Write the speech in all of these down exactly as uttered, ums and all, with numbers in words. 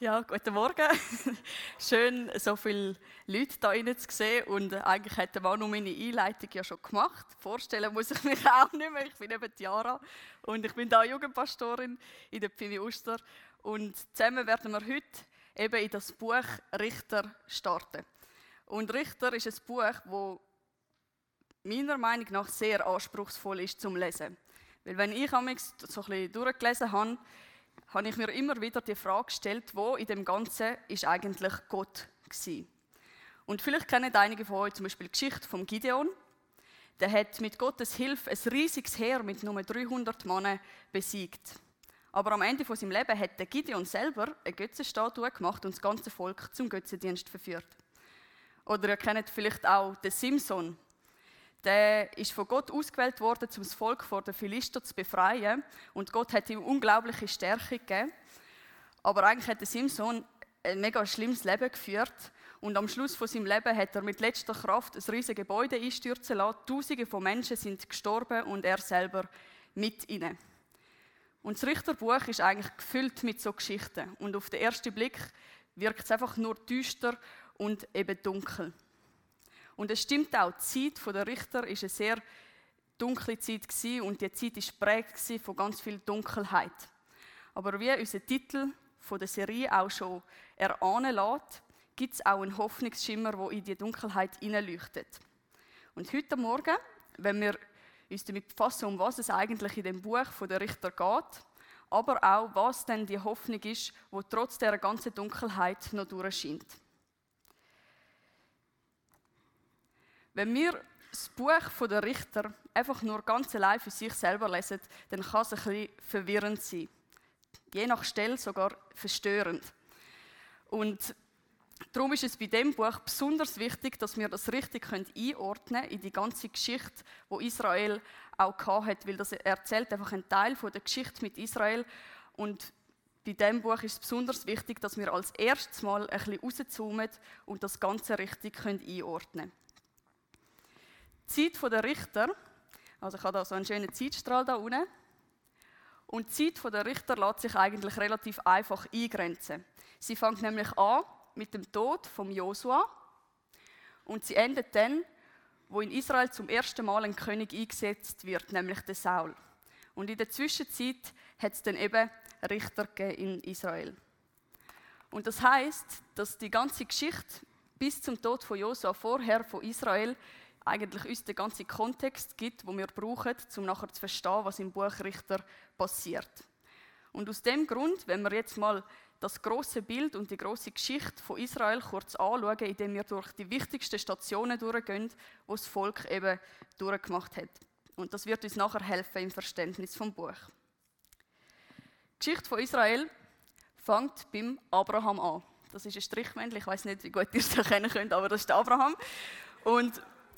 Ja, guten Morgen. Schön, so viele Leute hier rein zu sehen. Und eigentlich hat der Manu meine Einleitung ja schon gemacht. Vorstellen muss ich mich auch nicht mehr. Ich bin eben Tiara und ich bin da Jugendpastorin in der Pfimi Uster. Und zusammen werden wir heute eben in das Buch Richter starten. Und Richter ist ein Buch, das meiner Meinung nach sehr anspruchsvoll ist zum Lesen. Weil wenn ich am so ein bisschen durchgelesen habe, habe ich mir immer wieder die Frage gestellt, wo in dem Ganzen ist eigentlich Gott gewesen? Und vielleicht kennen einige von euch zum Beispiel die Geschichte von Gideon. Der hat mit Gottes Hilfe ein riesiges Heer mit nur dreihundert Männern besiegt. Aber am Ende von seinem Leben hat der Gideon selber eine Götzenstatue gemacht und das ganze Volk zum Götzendienst verführt. Oder ihr kennt vielleicht auch den Simson. Der ist von Gott ausgewählt worden, um das Volk vor den Philister zu befreien. Und Gott hat ihm unglaubliche Stärke gegeben. Aber eigentlich hat der Simson ein mega schlimmes Leben geführt. Und am Schluss von seinem Leben hat er mit letzter Kraft ein riesiges Gebäude einstürzen lassen. Tausende von Menschen sind gestorben und er selber mit ihnen. Und das Richterbuch ist eigentlich gefüllt mit so Geschichten. Und auf den ersten Blick wirkt es einfach nur düster und eben dunkel. Und es stimmt auch, die Zeit der Richter war eine sehr dunkle Zeit und die Zeit war geprägt von ganz viel Dunkelheit. Aber wie unser Titel von der Serie auch schon erahnen lässt, gibt es auch einen Hoffnungsschimmer, der in die Dunkelheit hineinleuchtet. Und heute Morgen, wenn wir uns damit befassen, um was es eigentlich in dem Buch der Richter geht, aber auch, was denn die Hoffnung ist, die trotz dieser ganzen Dunkelheit noch durchscheint. Wenn wir das Buch der Richter einfach nur ganz allein für sich selber lesen, dann kann es ein bisschen verwirrend sein. Je nach Stelle sogar verstörend. Und darum ist es bei diesem Buch besonders wichtig, dass wir das richtig einordnen können in die ganze Geschichte, die Israel auch hatte, weil das erzählt einfach einen Teil von der Geschichte mit Israel. Und bei diesem Buch ist es besonders wichtig, dass wir als erstes Mal ein bisschen rauszoomen und das Ganze richtig einordnen können. Die Zeit der Richter, also ich habe da so einen schönen Zeitstrahl da unten, und die Zeit der Richter lässt sich eigentlich relativ einfach eingrenzen. Sie fängt nämlich an mit dem Tod von Josua und sie endet dann, wo in Israel zum ersten Mal ein König eingesetzt wird, nämlich der Saul. Und in der Zwischenzeit hat es dann eben Richter gegeben in Israel. Und das heißt, dass die ganze Geschichte bis zum Tod von Josua vorher von Israel eigentlich uns den ganzen Kontext gibt, den wir brauchen, um nachher zu verstehen, was im Buch Richter passiert. Und aus dem Grund, wenn wir jetzt mal das große Bild und die große Geschichte von Israel kurz anschauen, indem wir durch die wichtigsten Stationen durchgehen, die das Volk eben durchgemacht hat. Und das wird uns nachher helfen im Verständnis vom Buch. Die Geschichte von Israel fängt beim Abraham an. Das ist ein Strichmännchen, ich weiß nicht, wie gut ihr es erkennen könnt, aber das ist der Abraham. Und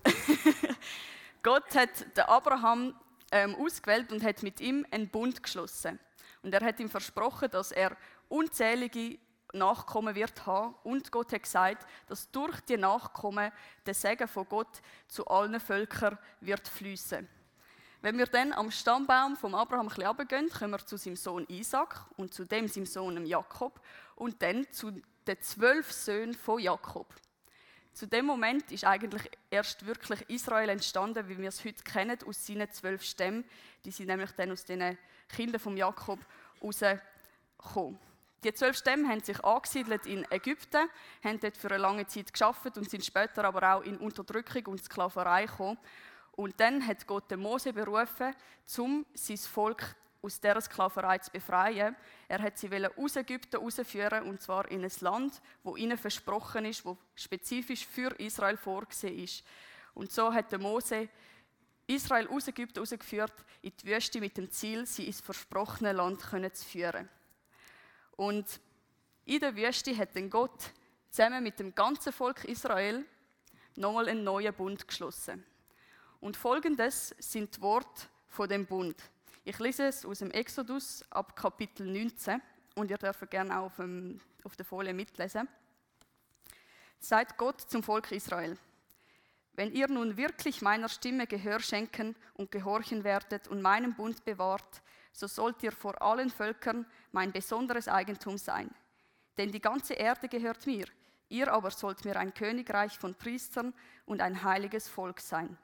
Gott hat den Abraham ähm, ausgewählt und hat mit ihm einen Bund geschlossen. Und er hat ihm versprochen, dass er unzählige Nachkommen wird haben. Und Gott hat gesagt, dass durch die Nachkommen der Segen von Gott zu allen Völkern wird fließen. Wenn wir dann am Stammbaum von Abraham ein bisschen runtergehen, kommen wir zu seinem Sohn Isaac und zu dem seinem Sohn Jakob und dann zu den zwölf Söhnen von Jakob. Zu dem Moment ist eigentlich erst wirklich Israel entstanden, wie wir es heute kennen, aus seinen zwölf Stämmen. Die sind nämlich dann aus den Kindern von Jakob rausgekommen. Die zwölf Stämme haben sich angesiedelt in Ägypten, haben dort für eine lange Zeit gearbeitet und sind später aber auch in Unterdrückung und Sklaverei gekommen. Und dann hat Gott den Mose berufen, um sein Volk aus dieser Sklaverei zu befreien. Er hat sie aus Ägypten herausführen, und zwar in ein Land, das ihnen versprochen ist, das spezifisch für Israel vorgesehen ist. Und so hat der Mose Israel aus Ägypten herausgeführt in die Wüste mit dem Ziel, sie ins versprochene Land zu führen. Und in der Wüste hat dann Gott zusammen mit dem ganzen Volk Israel nochmal einen neuen Bund geschlossen. Und folgendes sind die Worte von dem Bund. Ich lese es aus dem Exodus ab Kapitel neunzehn und ihr dürft gerne auch auf, dem, auf der Folie mitlesen. Sagt Gott zum Volk Israel: Wenn ihr nun wirklich meiner Stimme Gehör schenken und gehorchen werdet und meinen Bund bewahrt, so sollt ihr vor allen Völkern mein besonderes Eigentum sein. Denn die ganze Erde gehört mir, ihr aber sollt mir ein Königreich von Priestern und ein heiliges Volk sein.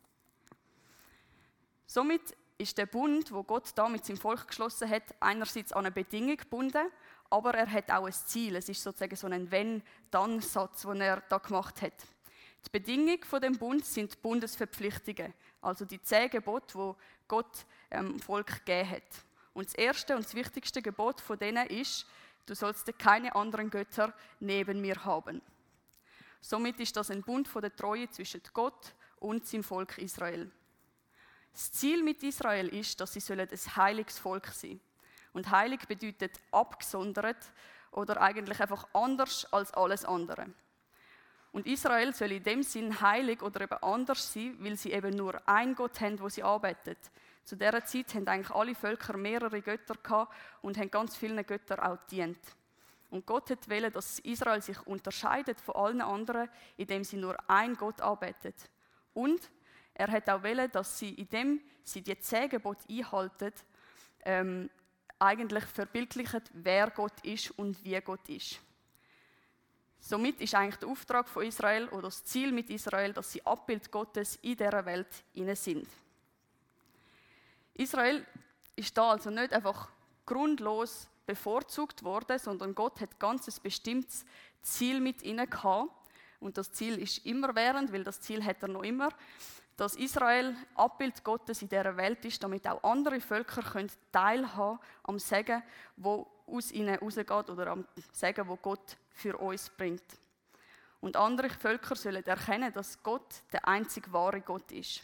Somit ist der Bund, wo Gott da mit seinem Volk geschlossen hat, einerseits an eine Bedingung gebunden, aber er hat auch ein Ziel. Es ist sozusagen so ein Wenn-Dann-Satz, den er da gemacht hat. Die Bedingung von dem Bund sind die Bundesverpflichtungen, also die zehn Gebote, die Gott dem Volk gegeben hat. Und das erste und das wichtigste Gebot von denen ist, du sollst keine anderen Götter neben mir haben. Somit ist das ein Bund von der Treue zwischen Gott und seinem Volk Israel. Das Ziel mit Israel ist, dass sie ein heiliges Volk sein sollen. Und heilig bedeutet abgesondert oder eigentlich einfach anders als alles andere. Und Israel soll in dem Sinn heilig oder eben anders sein, weil sie eben nur einen Gott haben, wo sie arbeitet. Zu dieser Zeit haben eigentlich alle Völker mehrere Götter gehabt und haben ganz vielen Göttern auch gedient. Und Gott hat wollen, dass Israel sich unterscheidet von allen anderen, indem sie nur einen Gott arbeitet. Und er hat auch wollen, dass sie, indem sie die zehn Gebote einhalten, ähm, eigentlich verbildlichen, wer Gott ist und wie Gott ist. Somit ist eigentlich der Auftrag von Israel oder das Ziel mit Israel, dass sie Abbild Gottes in dieser Welt inne sind. Israel ist da also nicht einfach grundlos bevorzugt worden, sondern Gott hat ganz ein bestimmtes Ziel mit ihnen gehabt. Und das Ziel ist immerwährend, weil das Ziel hat er noch immer, dass Israel Abbild Gottes in dieser Welt ist, damit auch andere Völker können teilhaben am Segen, wo aus ihnen rausgeht, oder am Segen, wo Gott für uns bringt. Und andere Völker sollen erkennen, dass Gott der einzig wahre Gott ist.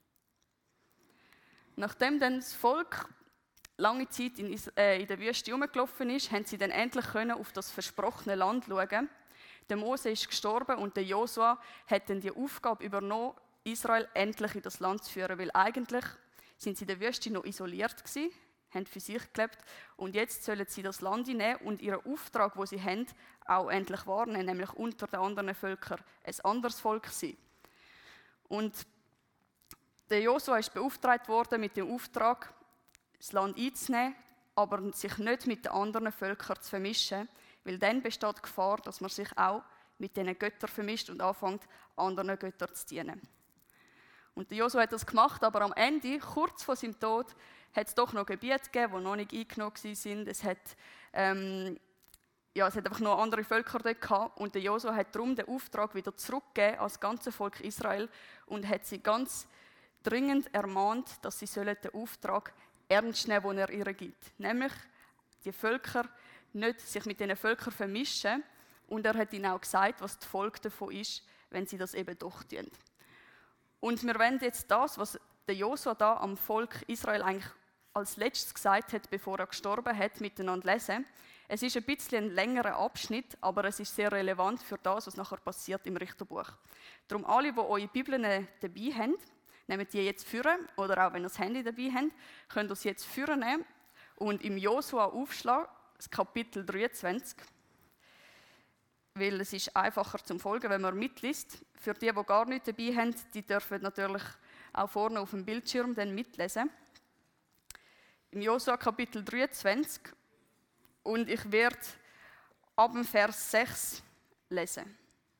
Nachdem dann das Volk lange Zeit in, äh, in der Wüste herumgelaufen ist, haben sie dann endlich können auf das versprochene Land schauen. Der Mose ist gestorben und der Josua hat dann die Aufgabe übernommen, Israel endlich in das Land zu führen, weil eigentlich sind sie in der Wüste noch isoliert gewesen, haben für sich gelebt und jetzt sollen sie das Land nehmen und ihren Auftrag, den sie haben, auch endlich wahrnehmen, nämlich unter den anderen Völkern ein anderes Volk sein. Und der Josua ist beauftragt worden mit dem Auftrag, das Land einzunehmen, aber sich nicht mit den anderen Völkern zu vermischen, weil dann besteht die Gefahr, dass man sich auch mit diesen Göttern vermischt und anfängt, anderen Göttern zu dienen. Und der Josua hat das gemacht, aber am Ende, kurz vor seinem Tod, hat es doch noch Gebiete gegeben, die noch nicht eingenommen waren. Es hat, ähm, ja, es hat einfach noch andere Völker dort gehabt. Und der Josua hat darum den Auftrag wieder zurückgegeben als ganze Volk Israel und hat sie ganz dringend ermahnt, dass sie sollen den Auftrag ernst nehmen, den er ihr gibt. Nämlich die Völker nicht sich mit diesen Völkern vermischen. Und er hat ihnen auch gesagt, was die Folge davon ist, wenn sie das eben doch tun. Und wir wollen jetzt das, was der Josua da am Volk Israel eigentlich als letztes gesagt hat, bevor er gestorben hat, miteinander lesen. Es ist ein bisschen ein längerer Abschnitt, aber es ist sehr relevant für das, was nachher passiert im Richterbuch. Darum alle, die eure Bibeln dabei haben, nehmt die jetzt führen, oder auch wenn ihr das Handy dabei habt, könnt ihr es jetzt führen nehmen und im Josua aufschlagen, das Kapitel dreiundzwanzig. Weil es ist einfacher zum Folgen, wenn man mitliest. Für die, die gar nichts dabei haben, die dürfen natürlich auch vorne auf dem Bildschirm dann mitlesen. Im Josua Kapitel dreiundzwanzig und ich werde ab dem Vers sechs lesen.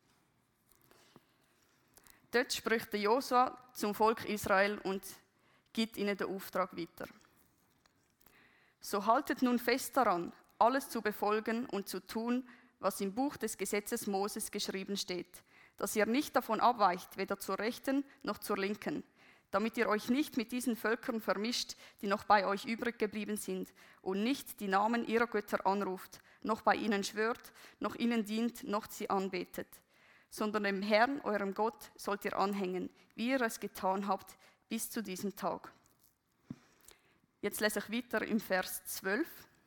Dort spricht der Josua zum Volk Israel und gibt ihnen den Auftrag weiter. So haltet nun fest daran, alles zu befolgen und zu tun, was im Buch des Gesetzes Moses geschrieben steht, dass ihr nicht davon abweicht, weder zur Rechten noch zur Linken, damit ihr euch nicht mit diesen Völkern vermischt, die noch bei euch übrig geblieben sind, und nicht die Namen ihrer Götter anruft, noch bei ihnen schwört, noch ihnen dient, noch sie anbetet. Sondern dem Herrn, eurem Gott, sollt ihr anhängen, wie ihr es getan habt, bis zu diesem Tag. Jetzt lese ich weiter im Vers zwölf.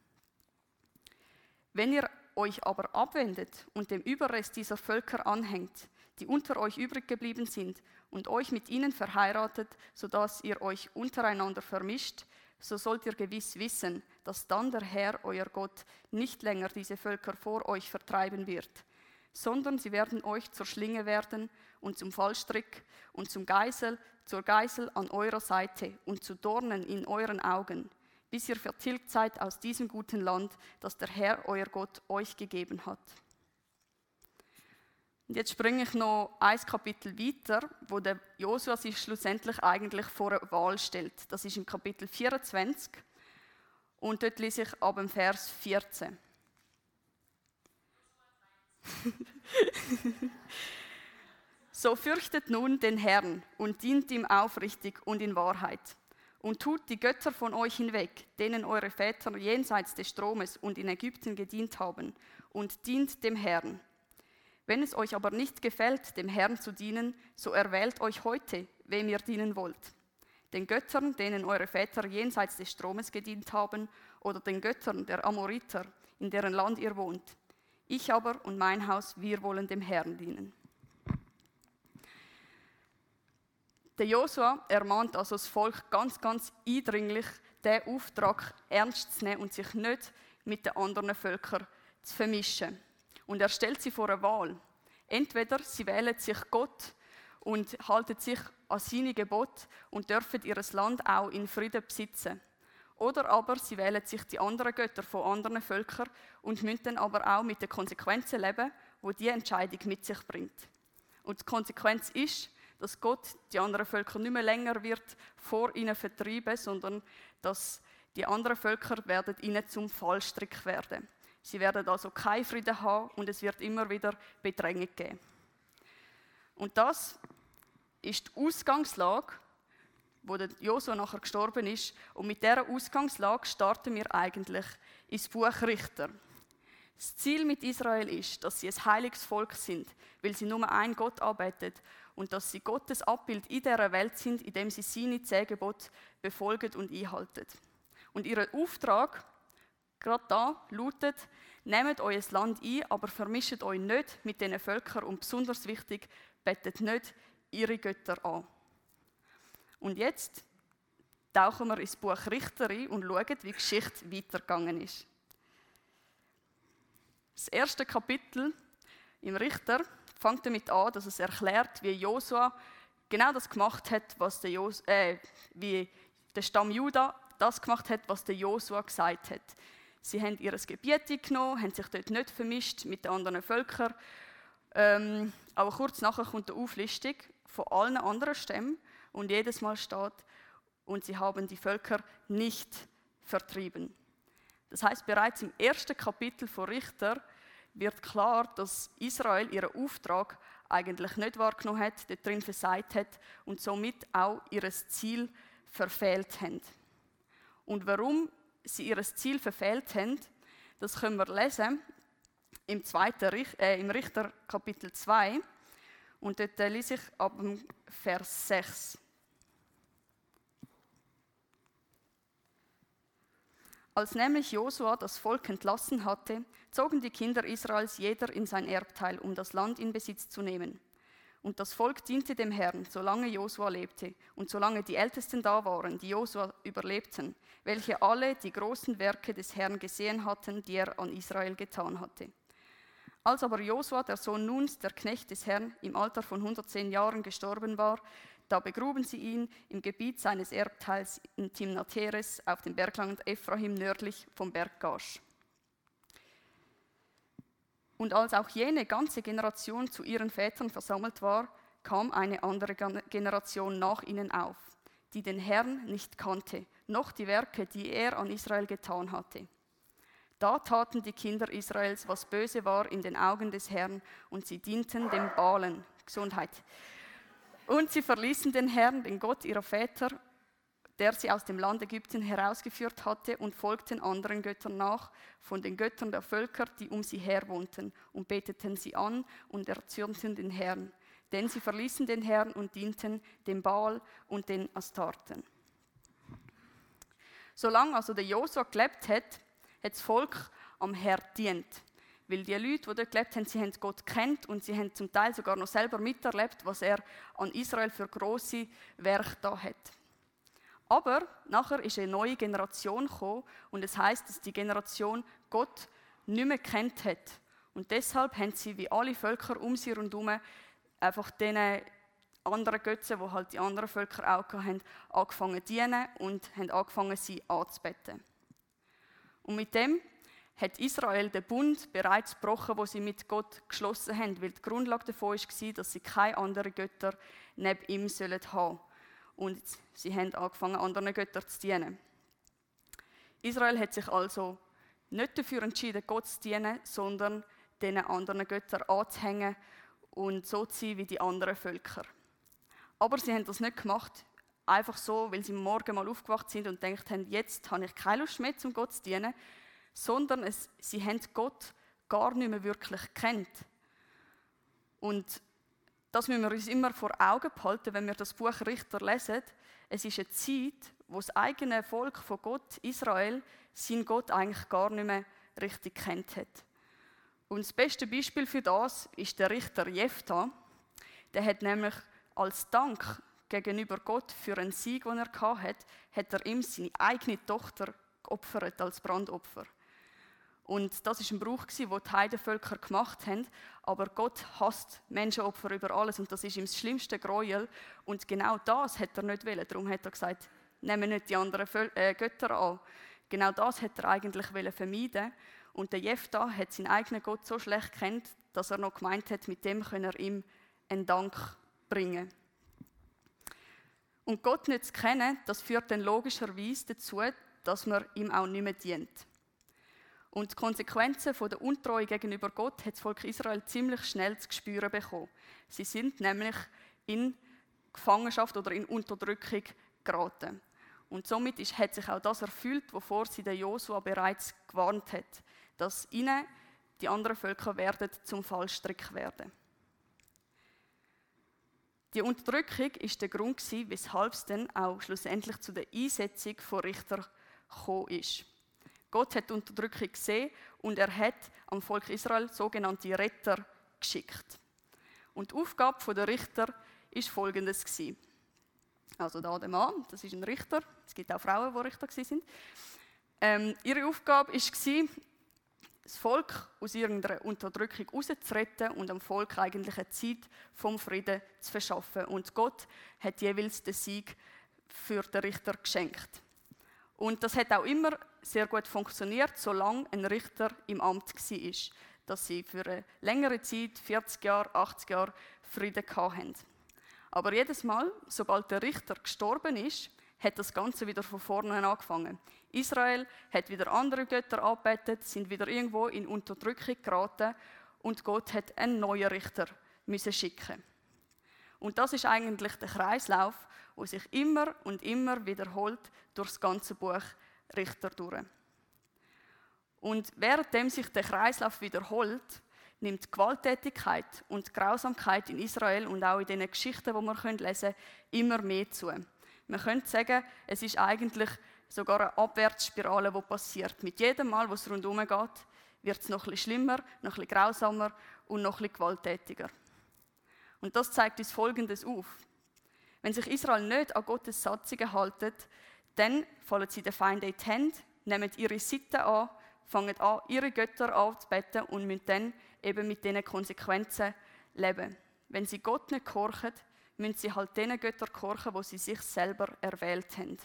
Wenn ihr euch aber abwendet und dem Überrest dieser Völker anhängt, die unter euch übrig geblieben sind, und euch mit ihnen verheiratet, sodass ihr euch untereinander vermischt, so sollt ihr gewiss wissen, dass dann der Herr, euer Gott, nicht länger diese Völker vor euch vertreiben wird, sondern sie werden euch zur Schlinge werden und zum Fallstrick und zum Geisel, zur Geisel an eurer Seite und zu Dornen in euren Augen, bis ihr vertilgt seid aus diesem guten Land, das der Herr, euer Gott, euch gegeben hat. Und jetzt springe ich noch ein Kapitel weiter, wo der Josua sich schlussendlich eigentlich vor eine Wahl stellt. Das ist im Kapitel vierundzwanzig und dort lese ich ab dem Vers vierzehn. So fürchtet nun den Herrn und dient ihm aufrichtig und in Wahrheit. Und tut die Götter von euch hinweg, denen eure Väter jenseits des Stromes und in Ägypten gedient haben, und dient dem Herrn. Wenn es euch aber nicht gefällt, dem Herrn zu dienen, so erwählt euch heute, wem ihr dienen wollt. Den Göttern, denen eure Väter jenseits des Stromes gedient haben, oder den Göttern der Amoriter, in deren Land ihr wohnt. Ich aber und mein Haus, wir wollen dem Herrn dienen. Der Josua ermahnt also das Volk ganz, ganz eindringlich, diesen Auftrag ernst zu nehmen und sich nicht mit den anderen Völkern zu vermischen. Und er stellt sie vor eine Wahl. Entweder sie wählen sich Gott und halten sich an seine Gebote und dürfen ihr Land auch in Frieden besitzen. Oder aber sie wählen sich die anderen Götter von anderen Völkern und müssen dann aber auch mit den Konsequenzen leben, die diese Entscheidung mit sich bringt. Und die Konsequenz ist, dass Gott die anderen Völker nicht mehr länger wird vor ihnen vertreiben, sondern dass die anderen Völker werden ihnen zum Fallstrick werden. Sie werden also keinen Frieden haben und es wird immer wieder Bedrängung geben. Und das ist die Ausgangslage, wo der Josua nachher gestorben ist. Und mit dieser Ausgangslage starten wir eigentlich ins Buch Richter. Das Ziel mit Israel ist, dass sie ein heiliges Volk sind, weil sie nur einen Gott anbeten und dass sie Gottes Abbild in dieser Welt sind, indem sie seine zehn Gebote befolgen und einhalten. Und ihr Auftrag, gerade da, lautet: Nehmt euer Land ein, aber vermischt euch nicht mit diesen Völkern und besonders wichtig, betet nicht ihre Götter an. Und jetzt tauchen wir ins Buch Richter ein und schauen, wie die Geschichte weitergegangen ist. Das erste Kapitel im Richter fängt damit an, dass es erklärt, wie Josua genau das gemacht hat, was der Jos- äh, wie der Stamm Juda das gemacht hat, was der Josua gesagt hat. Sie haben ihr Gebiet genommen, haben sich dort nicht vermischt mit den anderen Völkern. Ähm, aber kurz nachher kommt die Auflistung von allen anderen Stämmen und jedes Mal steht, und sie haben die Völker nicht vertrieben. Das heißt, bereits im ersten Kapitel von Richter wird klar, dass Israel ihren Auftrag eigentlich nicht wahrgenommen hat, dort drin versagt hat und somit auch ihr Ziel verfehlt haben. Und warum sie ihr Ziel verfehlt haben, das können wir lesen im, zweiten, äh, im Richter Kapitel zwei. Und dort äh, lese ich ab dem Vers sechs. Als nämlich Josua das Volk entlassen hatte, zogen die Kinder Israels jeder in sein Erbteil, um das Land in Besitz zu nehmen. Und das Volk diente dem Herrn, solange Josua lebte und solange die Ältesten da waren, die Josua überlebten, welche alle die großen Werke des Herrn gesehen hatten, die er an Israel getan hatte. Als aber Josua, der Sohn Nuns, der Knecht des Herrn, im Alter von hundertzehn Jahren gestorben war, da begruben sie ihn im Gebiet seines Erbteils in Timnath-Heres auf dem Bergland Ephraim nördlich vom Berg Gasch. Und als auch jene ganze Generation zu ihren Vätern versammelt war, kam eine andere Generation nach ihnen auf, die den Herrn nicht kannte, noch die Werke, die er an Israel getan hatte. Da taten die Kinder Israels, was böse war in den Augen des Herrn, und sie dienten dem Baalen. Gesundheit. Und sie verließen den Herrn, den Gott ihrer Väter, der sie aus dem Land Ägypten herausgeführt hatte, und folgten anderen Göttern nach, von den Göttern der Völker, die um sie her wohnten, und beteten sie an und erzürnten den Herrn. Denn sie verließen den Herrn und dienten dem Baal und den Astarten. Solange also der Josua gelebt hat, hat das Volk am Herrn dient. Weil die Leute, die dort gelebt haben, sie haben Gott kennt und sie haben zum Teil sogar noch selber miterlebt, was er an Israel für grosse Werke da hat. Aber nachher ist eine neue Generation gekommen und es heisst, dass die Generation Gott nicht mehr kennt hat. Und deshalb haben sie, wie alle Völker um sie herum, einfach denen anderen Götzen, die halt die anderen Völker auch hatten, angefangen zu dienen und haben angefangen, sie anzubeten. Und mit dem hat Israel den Bund bereits gebrochen, den sie mit Gott geschlossen haben, weil die Grundlage davon war, dass sie keine anderen Götter neben ihm haben sollen. Und sie haben angefangen, anderen Göttern zu dienen. Israel hat sich also nicht dafür entschieden, Gott zu dienen, sondern diesen anderen Göttern anzuhängen und so zu sein wie die anderen Völker. Aber sie haben das nicht gemacht, einfach so, weil sie morgen mal aufgewacht sind und gedacht haben, jetzt habe ich keine Lust mehr, um Gott zu dienen, sondern es, sie haben Gott gar nicht mehr wirklich gekannt. Und das müssen wir uns immer vor Augen behalten, wenn wir das Buch Richter lesen. Es ist eine Zeit, wo das eigene Volk von Gott, Israel, seinen Gott eigentlich gar nicht mehr richtig kennt hat. Und das beste Beispiel für das ist der Richter Jephtha. Der hat nämlich als Dank gegenüber Gott für einen Sieg, den er hatte, hat er ihm seine eigene Tochter geopfert als Brandopfer. Und das war ein Brauch, den die Heidenvölker gemacht haben. Aber Gott hasst Menschenopfer über alles und das ist ihm das schlimmste Gräuel. Und genau das hat er nicht wollen. Darum hat er gesagt, nehmen nicht die anderen Völ- äh, Götter an. Genau das hat er eigentlich vermeiden. Und der Jephtha hat seinen eigenen Gott so schlecht kennt, dass er noch gemeint hat, mit dem könne er ihm einen Dank bringen. Und Gott nicht zu kennen, das führt dann logischerweise dazu, dass man ihm auch nicht mehr dient. Und die Konsequenzen von der Untreue gegenüber Gott hat das Volk Israel ziemlich schnell zu spüren bekommen. Sie sind nämlich in Gefangenschaft oder in Unterdrückung geraten. Und somit ist, hat sich auch das erfüllt, wovor sie der Josua bereits gewarnt hat, dass ihnen die anderen Völker werden zum Fallstrick werden. Die Unterdrückung ist der Grund gewesen, weshalb es dann auch schlussendlich zu der Einsetzung von Richtern gekommen ist. Gott hat die Unterdrückung gesehen und er hat am Volk Israel sogenannte Retter geschickt. Und die Aufgabe der Richter war folgendes. Also da der Mann, das ist ein Richter, es gibt auch Frauen, die Richter waren. Ähm, ihre Aufgabe war, das Volk aus irgendeiner Unterdrückung rauszuretten und am Volk eigentlich eine Zeit vom Frieden zu verschaffen. Und Gott hat jeweils den Sieg für den Richter geschenkt. Und das hat auch immer sehr gut funktioniert, solange ein Richter im Amt war. Dass sie für eine längere Zeit, vierzig Jahre, achtzig Jahre, Frieden hatten. Aber jedes Mal, sobald der Richter gestorben ist, hat das Ganze wieder von vorne angefangen. Israel hat wieder andere Götter angebetet, sind wieder irgendwo in Unterdrückung geraten und Gott hat einen neuen Richter müssen schicken. Und das ist eigentlich der Kreislauf, der sich immer und immer wiederholt durch das ganze Buch Richter durch. Und währenddem sich der Kreislauf wiederholt, nimmt Gewalttätigkeit und Grausamkeit in Israel und auch in den Geschichten, die wir lesen können, immer mehr zu. Man könnte sagen, es ist eigentlich sogar eine Abwärtsspirale, die passiert. Mit jedem Mal, wo es rundherum geht, wird es noch ein bisschen schlimmer, noch ein bisschen grausamer und noch ein bisschen gewalttätiger. Und das zeigt uns Folgendes auf. Wenn sich Israel nicht an Gottes Satzungen hält, dann fallen sie den Feinden in die Hände, nehmen ihre Seite an, fangen an, ihre Götter anzubeten und müssen dann eben mit diesen Konsequenzen leben. Wenn sie Gott nicht gehorchen, müssen sie halt den Göttern gehorchen, die sie sich selber erwählt haben.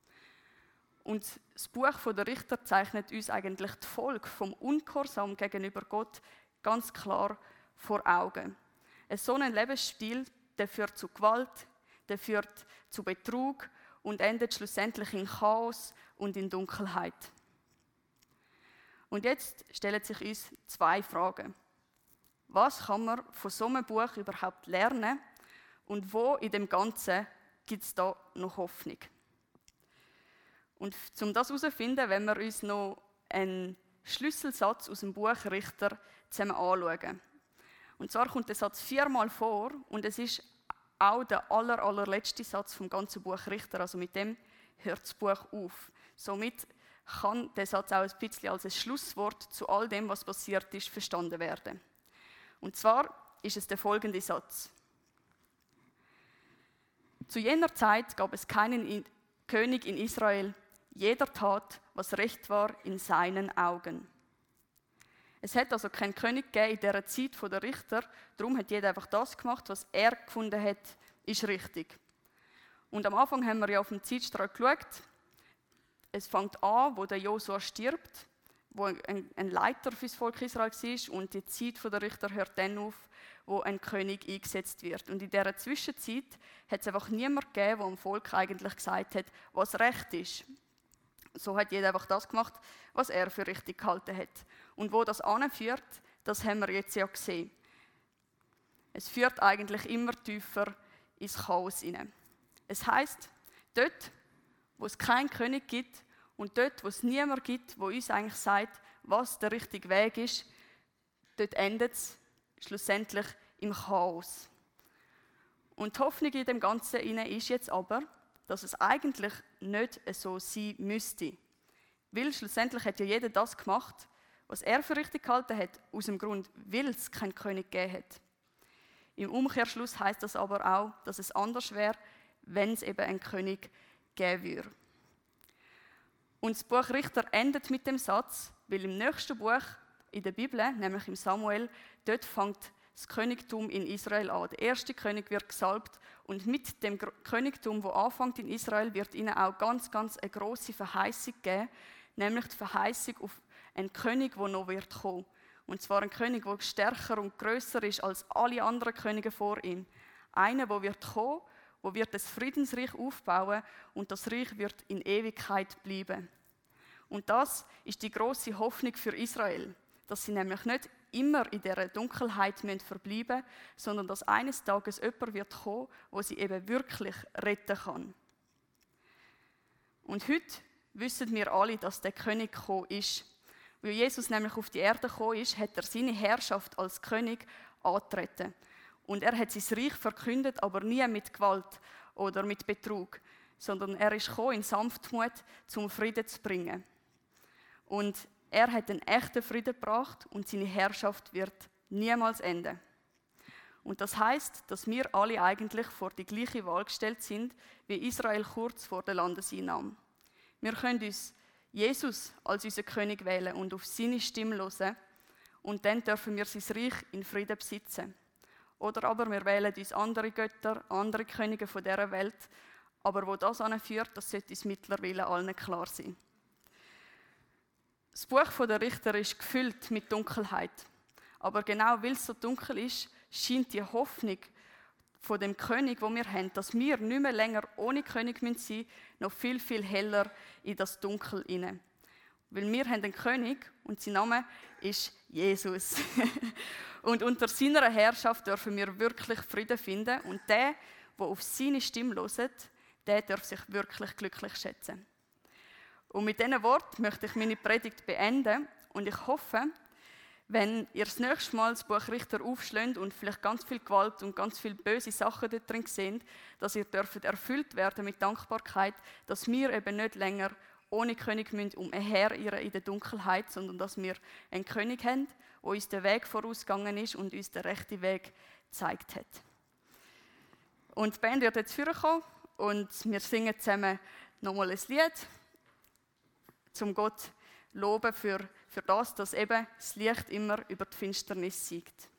Und das Buch der Richter zeichnet uns eigentlich die Folge vom Ungehorsam gegenüber Gott ganz klar vor Augen. Ein so ein Lebensstil, der führt zu Gewalt, der führt zu Betrug und endet schlussendlich in Chaos und in Dunkelheit. Und jetzt stellen sich uns zwei Fragen. Was kann man von so einem Buch überhaupt lernen und wo in dem Ganzen gibt es da noch Hoffnung? Und um das herauszufinden, wenn wir uns noch einen Schlüsselsatz aus dem Buch Richter zusammen anschauen. Und zwar kommt der Satz viermal vor und es ist auch der aller, allerletzte Satz vom ganzen Buch Richter. Also mit dem hört das Buch auf. Somit kann der Satz auch ein bisschen als ein Schlusswort zu all dem, was passiert ist, verstanden werden. Und zwar ist es der folgende Satz. Zu jener Zeit gab es keinen König in Israel, jeder tat, was recht war in seinen Augen. Es hat also keinen König gegeben in dieser Zeit der Richter, darum hat jeder einfach das gemacht, was er gefunden hat, ist richtig. Und am Anfang haben wir ja auf dem Zeitstrahl geschaut. Es fängt an, wo der Josua stirbt, wo ein, ein Leiter für das Volk Israel war, und die Zeit der Richter hört dann auf, wo ein König eingesetzt wird. Und in dieser Zwischenzeit hat es einfach niemand gegeben, der dem Volk eigentlich gesagt hat, was recht ist. So hat jeder einfach das gemacht, was er für richtig gehalten hat. Und wo das anführt, das haben wir jetzt ja gesehen. Es führt eigentlich immer tiefer ins Chaos hinein. Es heisst, dort, wo es keinen König gibt und dort, wo es niemand gibt, wo uns eigentlich sagt, was der richtige Weg ist, dort endet es schlussendlich im Chaos. Und die Hoffnung in dem Ganzen ist jetzt aber, dass es eigentlich nicht so sein müsste. Weil schlussendlich hat ja jeder das gemacht, was er für richtig gehalten hat, aus dem Grund, weil es keinen König gegeben hat. Im Umkehrschluss heisst das aber auch, dass es anders wäre, wenn es eben einen König geben würde. Und das Buch Richter endet mit dem Satz, weil im nächsten Buch in der Bibel, nämlich im Samuel, dort fängt das Königtum in Israel an. Der erste König wird gesalbt und mit dem Königtum, das anfängt in Israel, wird ihnen auch ganz, ganz eine grosse Verheißung geben, nämlich die Verheißung auf einen König, der noch wird kommen. Und zwar ein König, der stärker und grösser ist als alle anderen Könige vor ihm. Einer, der wird kommen, der wird das Friedensreich aufbauen und das Reich wird in Ewigkeit bleiben. Und das ist die grosse Hoffnung für Israel, dass sie nämlich nicht immer in dieser Dunkelheit verbleiben müssen, sondern dass eines Tages jemand wird kommen, der sie eben wirklich retten kann. Und heute wissen wir alle, dass der König gekommen ist. Weil Jesus nämlich auf die Erde gekommen ist, hat er seine Herrschaft als König angetreten. Und er hat sein Reich verkündet, aber nie mit Gewalt oder mit Betrug, sondern er ist gekommen in Sanftmut, zum Frieden zu bringen. Und er hat einen echten Frieden gebracht und seine Herrschaft wird niemals enden. Und das heisst, dass wir alle eigentlich vor die gleiche Wahl gestellt sind, wie Israel kurz vor der Landeseinnahme. Wir können uns Jesus als unseren König wählen und auf seine Stimme hören und dann dürfen wir sein Reich in Frieden besitzen. Oder aber wir wählen uns andere Götter, andere Könige von dieser Welt, aber wo das anführt, das sollte uns mittlerweile allen klar sein. Das Buch der Richter ist gefüllt mit Dunkelheit. Aber genau weil es so dunkel ist, scheint die Hoffnung von dem König, wo wir haben, dass wir nicht mehr länger ohne König sein müssen, noch viel, viel heller in das Dunkel hinein. Weil wir haben einen König und sein Name ist Jesus. Und unter seiner Herrschaft dürfen wir wirklich Frieden finden. Und der, der auf seine Stimme hört, der darf sich wirklich glücklich schätzen. Und mit diesen Worten möchte ich meine Predigt beenden. Und ich hoffe, wenn ihr das nächste Mal das Buch Richter aufschlägt und vielleicht ganz viel Gewalt und ganz viele böse Sachen dort drin seht, dass ihr dürft erfüllt werden mit Dankbarkeit, dass wir eben nicht länger ohne König müssen umherirren in der Dunkelheit, sondern dass wir einen König haben, der uns den Weg vorausgegangen ist und uns den rechten Weg gezeigt hat. Und die Band wird jetzt vorkommen und wir singen zusammen nochmal ein Lied, zum Gott loben für, für das, dass eben das Licht immer über die Finsternis siegt.